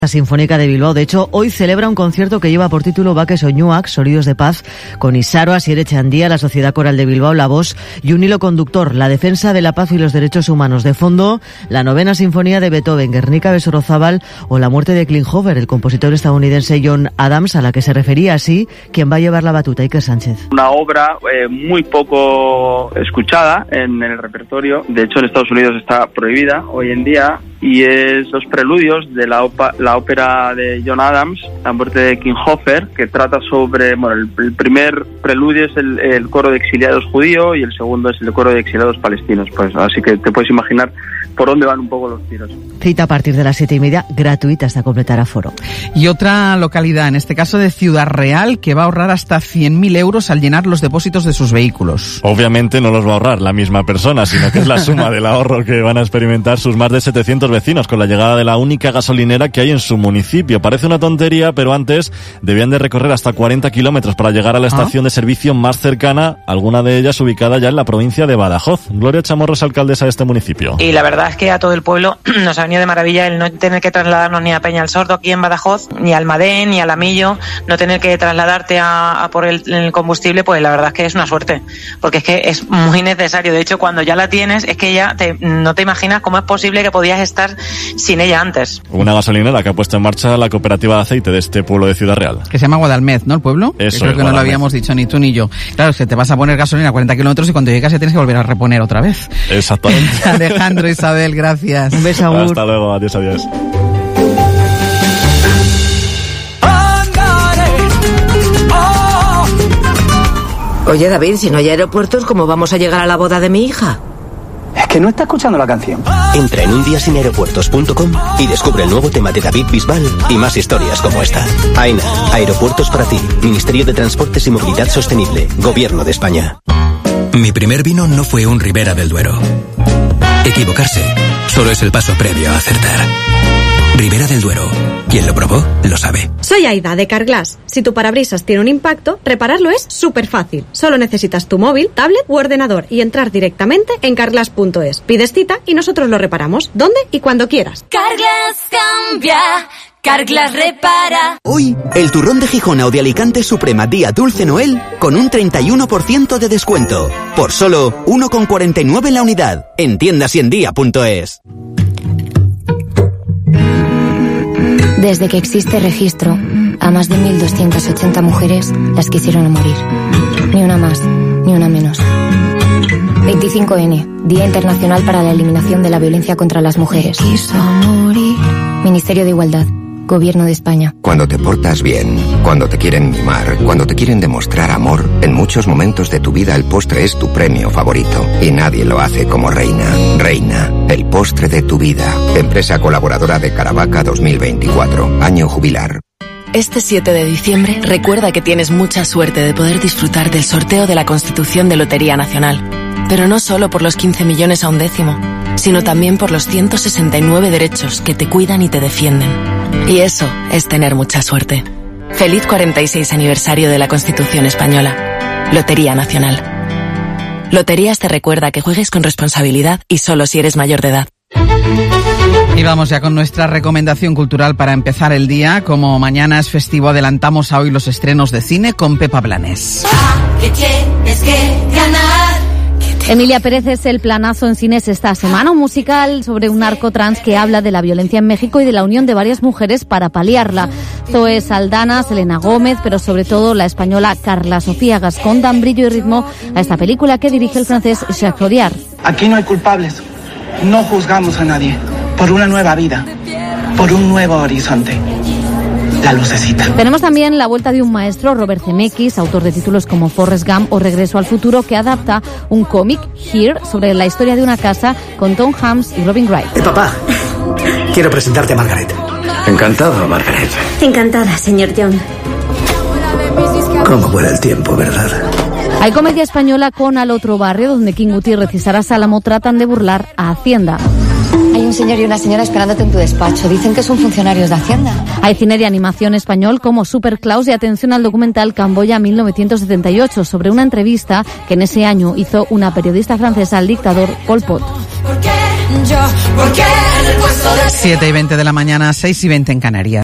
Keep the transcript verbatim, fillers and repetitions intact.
La Sinfónica de Bilbao, de hecho, hoy celebra un concierto que lleva por título Baques Oñuak, Sonidos de Paz, con Isaro, Asier Echandía, la Sociedad Coral de Bilbao, La Voz y un hilo conductor, la defensa de la paz y los derechos humanos. De fondo, la novena sinfonía de Beethoven, Guernica Besorrozábal o La muerte de Klinghoffer, el compositor estadounidense John Adams, a la que se refería así quien va a llevar la batuta, Iker Sánchez. Una obra eh, muy poco escuchada en, en el repertorio, de hecho en Estados Unidos está prohibida hoy en día, y es los preludios de la, opa, la ópera de John Adams, La muerte de Klinghoffer, que trata sobre, bueno, el, el primer preludio es el, el coro de exiliados judío y el segundo es el coro de exiliados palestinos, pues así que te puedes imaginar por dónde van un poco los tiros. Cita a partir de las siete y media, gratuita hasta completar aforo. Y otra localidad, en este caso de Ciudad Real, que va a ahorrar hasta cien mil euros al llenar los depósitos de sus vehículos. Obviamente no los va a ahorrar la misma persona, sino que es la suma del ahorro que van a experimentar sus más de setecientos vecinos con la llegada de la única gasolinera que hay en su municipio. Parece una tontería, pero antes debían de recorrer hasta cuarenta kilómetros para llegar a la estación ¿Ah? de servicio más cercana, alguna de ellas ubicada ya en la provincia de Badajoz. Gloria Chamorro es alcaldesa de este municipio. Y la verdad es que a todo el pueblo nos ha venido de maravilla el no tener que trasladarnos ni a Peña el Sordo aquí en Badajoz, ni a Almadén, ni a Lamillo, no tener que trasladarte a, a por el, el combustible, pues la verdad es que es una suerte, porque es que es muy necesario. De hecho, cuando ya la tienes, es que ya te, no te imaginas cómo es posible que podías estar sin ella antes. Una gasolinera que ha puesto en marcha la cooperativa de aceite de este pueblo de Ciudad Real. Que se llama Guadalmez, ¿no? El pueblo. Eso, que creo que no lo habíamos dicho ni tú ni yo. Claro, es que te vas a poner gasolina a cuarenta kilómetros y cuando llegas ya tienes que volver a reponer otra vez. Exactamente. Alejandro, Isabel, gracias. Un beso, Agur. Hasta luego, adiós, adiós. Oye, David, si no hay aeropuertos, ¿cómo vamos a llegar a la boda de mi hija? Es que no está escuchando la canción. Entra en un día sin aeropuertos punto com y descubre el nuevo tema de David Bisbal y más historias como esta. AENA, Aeropuertos para ti. Ministerio de Transportes y Movilidad Sostenible. Gobierno de España. Mi primer vino no fue un Ribera del Duero. Equivocarse solo es el paso previo a acertar. Ribera del Duero. Quien lo probó, lo sabe. Soy Aida, de Carglass. Si tu parabrisas tiene un impacto, repararlo es súper fácil. Solo necesitas tu móvil, tablet u ordenador y entrar directamente en carglass punto es. Pides cita y nosotros lo reparamos, donde y cuando quieras. Carglass cambia, Carglass repara. Hoy, el turrón de Gijona o de Alicante Suprema Día Dulce Noel con un treinta y uno por ciento de descuento. Por solo uno con cuarenta y nueve la unidad. En tiendas y en día punto es. Desde que existe registro, a más de mil doscientas ochenta mujeres las quisieron morir. Ni una más, ni una menos. veinticinco ene, Día Internacional para la Eliminación de la Violencia contra las Mujeres. Ministerio de Igualdad, Gobierno de España. Cuando te portas bien, cuando te quieren mimar, cuando te quieren demostrar amor, en muchos momentos de tu vida el postre es tu premio favorito. Y nadie lo hace como Reina. Reina, el postre de tu vida. Empresa colaboradora de Caravaca dos mil veinticuatro. Año jubilar. Este siete de diciembre, recuerda que tienes mucha suerte de poder disfrutar del sorteo de la Constitución de Lotería Nacional. Pero no solo por los quince millones a un décimo, sino también por los ciento sesenta y nueve derechos que te cuidan y te defienden. Y eso es tener mucha suerte. Feliz cuarenta y seis aniversario de la Constitución Española. Lotería Nacional. Loterías te recuerda que juegues con responsabilidad y solo si eres mayor de edad. Y vamos ya con nuestra recomendación cultural para empezar el día. Como mañana es festivo, adelantamos a hoy los estrenos de cine con Pepa Blanes. ¿Qué tienes que ganar? Emilia Pérez es el planazo en cines esta semana, un musical sobre un narco trans que habla de la violencia en México y de la unión de varias mujeres para paliarla. Zoe Saldana, Selena Gómez, pero sobre todo la española Carla Sofía Gascón dan brillo y ritmo a esta película que dirige el francés Jacques Audiard. Aquí no hay culpables, no juzgamos a nadie, por una nueva vida, por un nuevo horizonte. La lucecita. Tenemos también la vuelta de un maestro, Robert Zemeckis, autor de títulos como Forrest Gump o Regreso al futuro, que adapta un cómic, Here, sobre la historia de una casa con Tom Hanks y Robin Wright. Eh, papá, quiero presentarte a Margaret. Encantado, Margaret. Encantada, señor John. Cómo vuela el tiempo, ¿verdad? Hay comedia española con Al otro barrio, donde King Gutiérrez y Sara Salamo tratan de burlar a Hacienda. Hay un señor y una señora esperándote en tu despacho. Dicen que son funcionarios de Hacienda. Hay cine de animación español como Super Claus y atención al documental Camboya mil novecientos setenta y ocho sobre una entrevista que en ese año hizo una periodista francesa al dictador Pol Pot. yo, porque en el puesto de siete y veinte de la mañana, seis y veinte en Canarias.